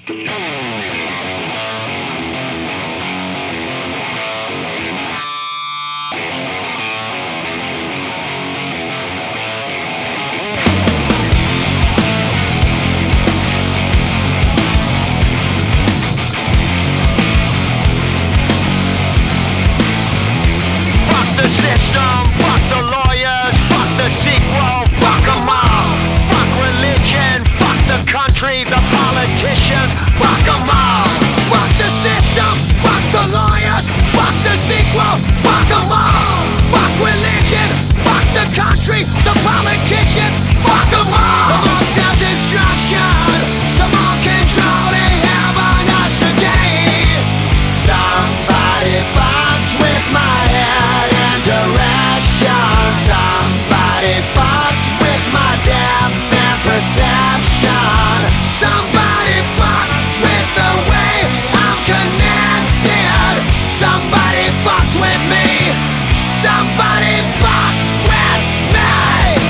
The politicians, fuck them all. Fuck the system, fuck the lawyers, fuck the sequel, fuck them all. Fuck religion, fuck the country, the politicians, fuck them all. The more self-destruction, the more control they have on us today. Somebody fucks with my head and direction. Somebody fucks with my depth and perception. Somebody fucks with the way I'm connected. Somebody fucks with me. Somebody fucks with me.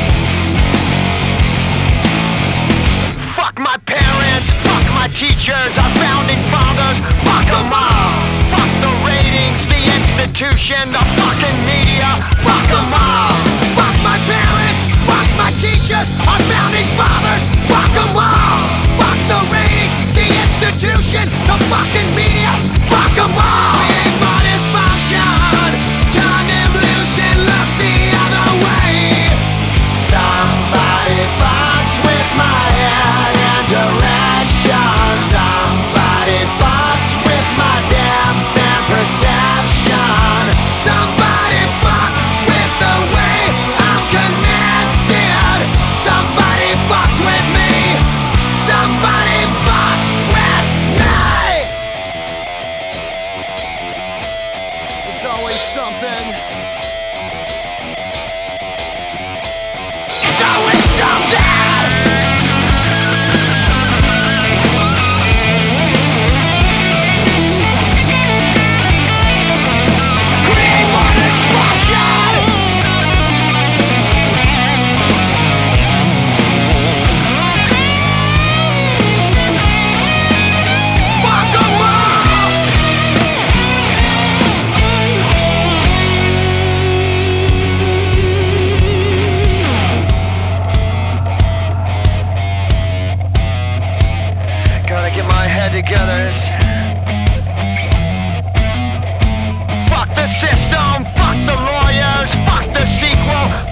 Fuck my parents, fuck my teachers, our founding fathers, fuck them all. Fuck the ratings, the institution, the fucking media, fuck them all. Fuck my parents, fuck my teachers, our founding fathers, fuck them all. Fuck the ratings, the institution, the fucking media, fuck them all. Create more dysfunction, turn them loose and look the other way. Somebody fucks with my head and direction. Somebody fucks with my depth and perception. Somebody fucks with the way I'm connected. Somebody fucks with me. Somebody fucks with me. There's always something. There's always something. Create more destruction. Fuck 'em all. Gotta get my head together. Fuck the system, fuck the lawyers, fuck the sequel,